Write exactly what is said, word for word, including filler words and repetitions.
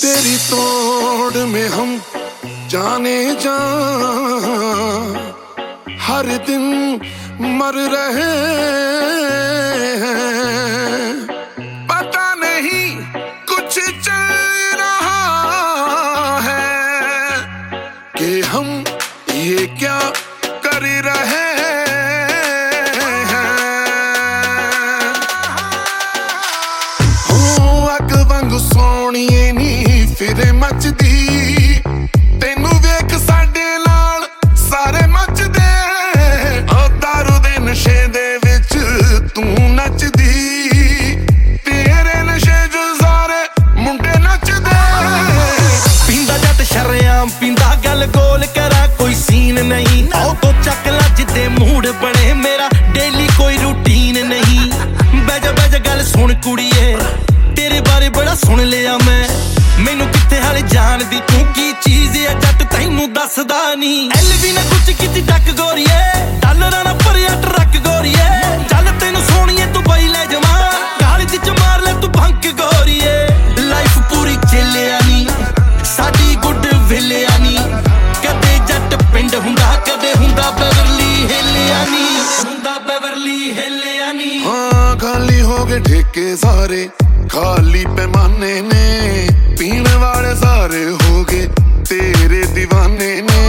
तेरी तोड़ में हम जाने जा हर दिन मर रहे हैं। पता नहीं कुछ चल रहा है कि हम ये क्या कर रहे हैं। हो अग वांग सोहणीए नी फिरे मचदी तेनू वेख साडे नाल सारे मचदे ओ दारू दे नशे दे विच तू नचदी तेरे नशे च सारे मुंडे नचदे। पींदा जट शरेआम पींदा गल गोल करा कोई सीन नहीं आओ तो चक लज दे मूड बने मेरा डेली कोई रूटीन नहीं। बैजा बैजा गल सुन कुड़िए तेरे बारे बड़ा सुन लिया मैं मैनू कित्थे हाले जान दी तू की चीज है जट तैनू दसदा नहीं। एल भी ना कुछ कीती टक गोरीए डॉलरां ना भरिया ट्रक गोरीए चल तैनू सोहणीए तू बई ले जमा गाली दी च मार ले तू भंक गोरीए। लाइफ पूरी झेलिया नी साडी गुड विलिया नी कदे जट पिंड हुंदा कदे हुंदा बेवरली हिलिया नी हुंदा बेवरली हिलिया नी। हाँ खाली हो गए ठेके सारे खाली पैमाने ने पीने वाले सारे हो गए तेरे दीवाने ने।